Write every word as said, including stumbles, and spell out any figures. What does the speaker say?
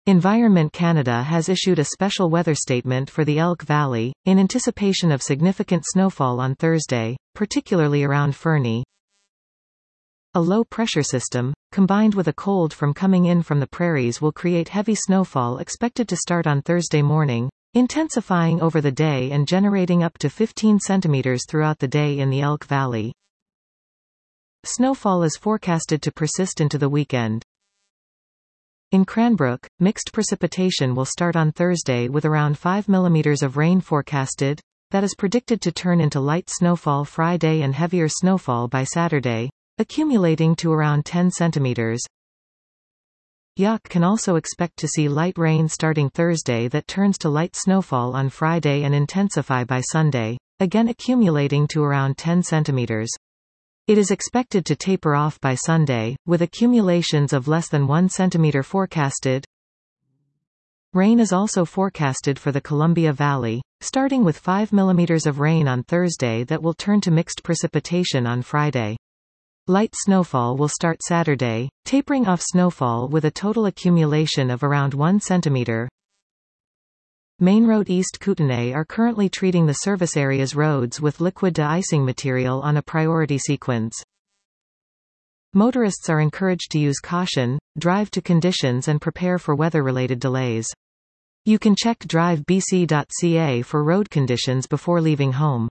Environment Canada has issued a special weather statement for the Elk Valley, in anticipation of significant snowfall on Thursday, particularly around Fernie. A low-pressure system, combined with a cold front coming in from the prairies, will create heavy snowfall expected to start on Thursday morning, intensifying over the day and generating up to fifteen centimeters throughout the day in the Elk Valley. Snowfall is forecasted to persist into the weekend. In Cranbrook, mixed precipitation will start on Thursday with around five millimeters of rain forecasted, that is predicted to turn into light snowfall Friday and heavier snowfall by Saturday, accumulating to around ten centimeters. Yuck can also expect to see light rain starting Thursday that turns to light snowfall on Friday and intensify by Sunday, again accumulating to around ten centimeters. It is expected to taper off by Sunday, with accumulations of less than one centimeter forecasted. Rain is also forecasted for the Columbia Valley, starting with five millimeters of rain on Thursday that will turn to mixed precipitation on Friday. Light snowfall will start Saturday, tapering off snowfall with a total accumulation of around one centimeter. Main Road East Kootenay are currently treating the service area's roads with liquid de-icing material on a priority sequence. Motorists are encouraged to use caution, drive to conditions and prepare for weather-related delays. You can check drive b c dot c a for road conditions before leaving home.